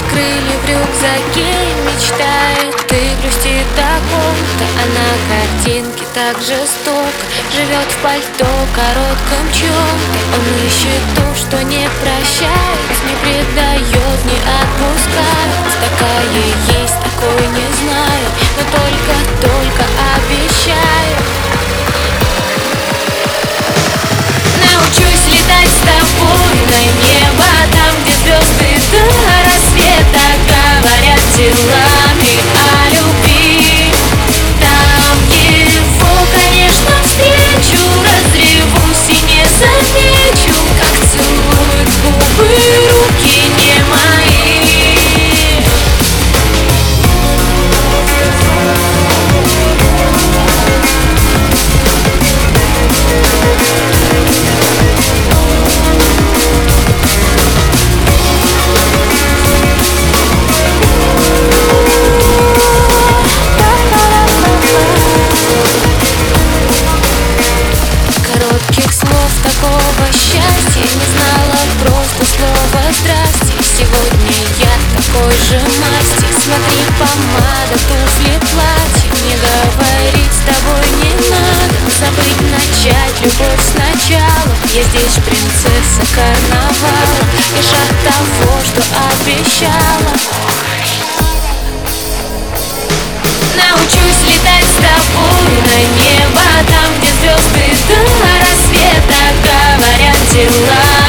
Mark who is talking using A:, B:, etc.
A: крылья в рюкзаке мечтает. Ты грустит о ком-то, а на картинке так жестоко живет в пальто коротком чём-то. Он ищет то, что не прощает, не предает, не отпускает. Такая есть, такой не знаю, но только обещаю. Научусь летать с тобой на небо, там, где звезды до рассвета говорят делами о любви. Там его, конечно, встречу, разревусь и не замечу, как целуют губы руки не мои. Такого счастья не знала, просто слово здрасте. Сегодня я такой же масти. Смотри, помада, туфли, платье. Не говорить с тобой не надо, забыть, начать любовь сначала. Я здесь принцесса карнавала, лишь от того, что обещала. Научусь летать с тобой на небо, там, где звезды до рассвета говорят дела.